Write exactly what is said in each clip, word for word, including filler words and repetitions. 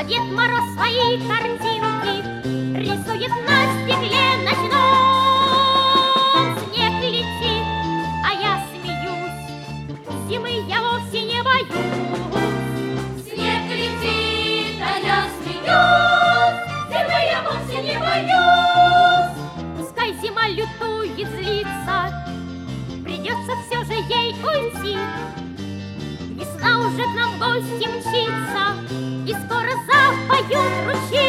Дед Мороз свои картинки рисует на стекле ночном. Снег летит, а я смеюсь, зимы я вовсе не боюсь. Снег летит, а я смеюсь, зимы я вовсе не боюсь. Пускай зима лютует, злится, придется все же ей уйти. Весна уже к нам в гости мчится, и скоро запоют ручьи.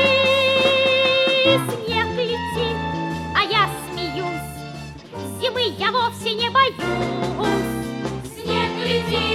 Снег летит, а я смеюсь, зимы я вовсе не боюсь. Снег летит,